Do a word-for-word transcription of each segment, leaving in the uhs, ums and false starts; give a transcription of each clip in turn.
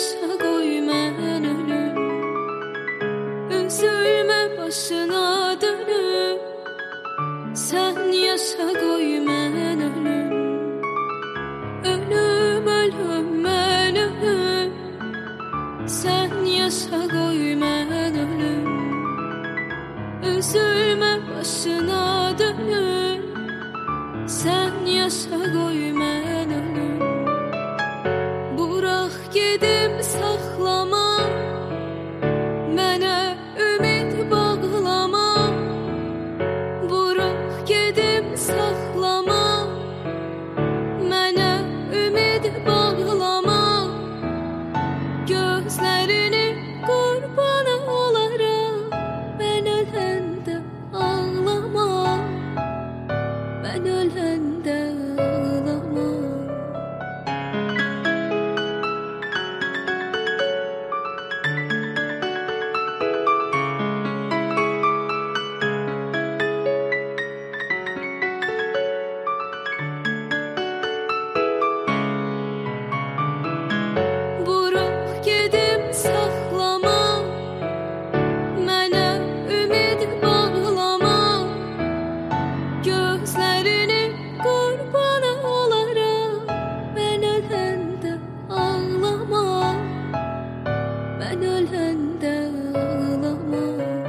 yaşa koy mən ölüm. Üzülme başına dönüp, sen yaşa koy mən ölüm. Ölüm ölüm mən ölüm, sen yaşa koy mən ölüm. Üzülme başına dönüp, sen yaşa koy mən ölüm. Bırak gedim saxlama, mənə ümid bağlama. Bırak gedim saxlama, mənə ümid bağlama. Gözlərini qurbanı olaram, mən öləndə ağlama, mən öləndə ağlama. Bırak gedim saxlama, mənə ümid bağlama. Gözlərini qurbanı olaram, mən öləndə ağlama, mən öləndə ağlama.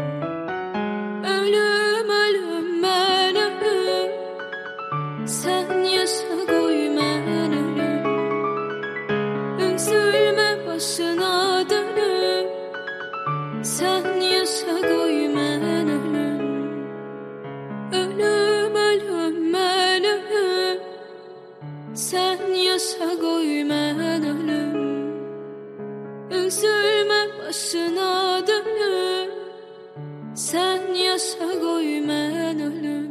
Ölüm ölüm mən ölüm, sen yaşa koy mən ölüm. Üzülme başına dönüp, sen yaşa koy mən ölüm. Ölüm ölüm mən ölüm, sen yaşa koy mən ölüm. Üzülme başına dönüp, sen yaşa koy mən ölüm.